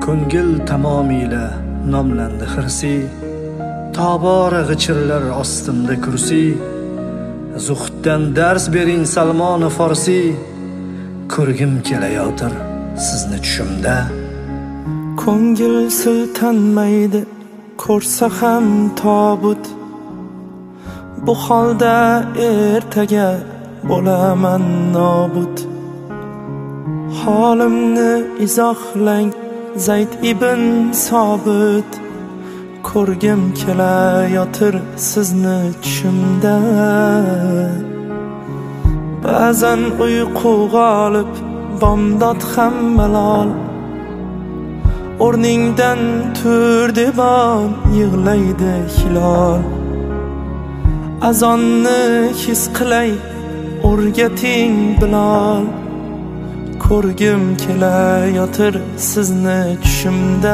Ko'ngil tamomila nomlandi xirsi, tobora g'ichirlar ostimda kursi. Zuhddan dars bering Salmon-u Farsi, ko'rgim kelayotir sizni tushimda. Ko'ngil siltanmaydi ko'rsa ham tobut, bu holda ertaga bo'laman nobud. Holimni izohlang Zayd ibn Sobit, ko'rgim kelayotir sizni tushimda. Ba'zan uyqu g'olib, bomdod ham malol, o'rningdan tur debon yig'laydi hilol. Azonni his qilay o'rgating Bilol, ko'rgim kelayotir sizni tushimda.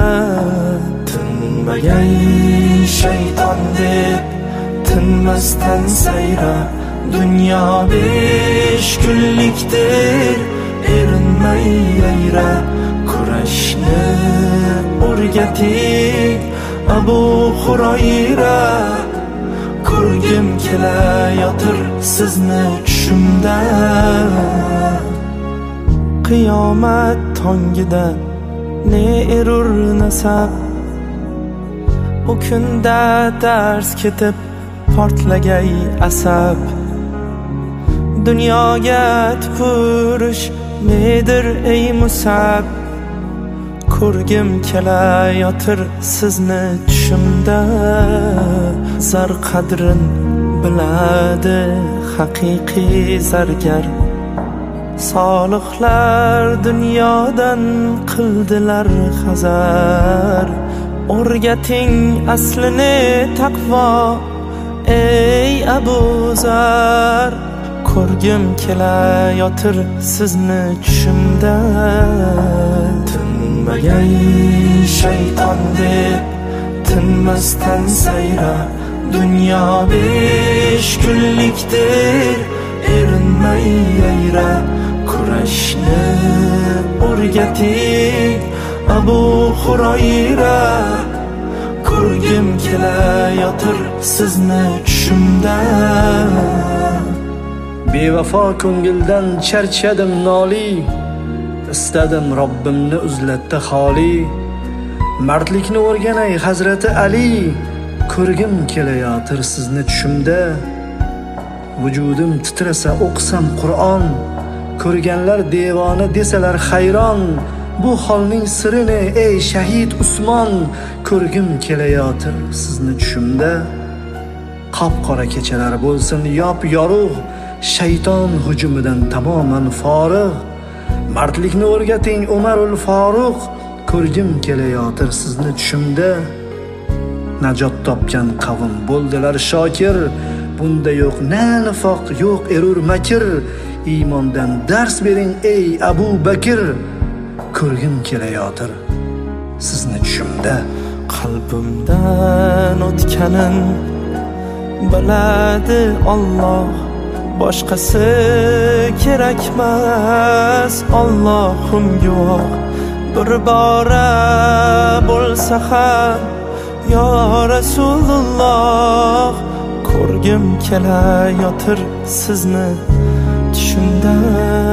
Tinmagay shayton deb tinmasdan sayra, dunyo 5 kunlikdir erinmay yayra. Kurashni o'rgating Abu Hurayra, ko'rgim kelayotir sizni tushimda. Qiyomat tongida ne erur nasab, u kunda dars ketib portlagay asab. Dunyoga tupurish nedir ey Musab, ko'rgim kelayotir sizni tushimda. Zar qadrin biladi haqiqiy zargar, solihlar dunyodan qildilar hazar. O'rgating aslini taqvo ey Abu Zar, ko'rgim kelayotir sizni tushimda. Tinmagay shayton deb tinmasdan sayra, dunyo 5 kunlikdir erinmay yayra. Kurashni o'rgating Abu Hurayra, ko'rgim kelayotir sizni tushimda. Bevafo ko'ngildan charchadim noli, istadim Robbimni uzlatdi xoli. Mardlikni o'rganay Hazrati Ali, ko'rgim kelayotir sizni tushimda. Vujudim titrasa o'qsam Qur'on, ko'rganlar devona desalar hayron. Bu holning sirini ey shahid Usmon, ko'rgim kelayotir sizni tushimda. Qop-qora kechalar bo'lsin yop yorug', shayton hujumidan tamoman forig'. Mardlikni o'rgating Umarul Faruq, ko'rgim kelayotir sizni tushimda. Najot topgan qavm bo'ldilar shokir, bunda yo'q na nifoq, yo'q erur makr. Iymondan dars bering ey Abu Bakr, ko'rgim kelayotir sizni tushimda. Qalbimdan o'tganin biladi Alloh, boshqasi kerakmas Allohim guvoh. Bir bora bo'lsa ham yo Rasululloh, ko'rgim kelayotir sizni tushimda.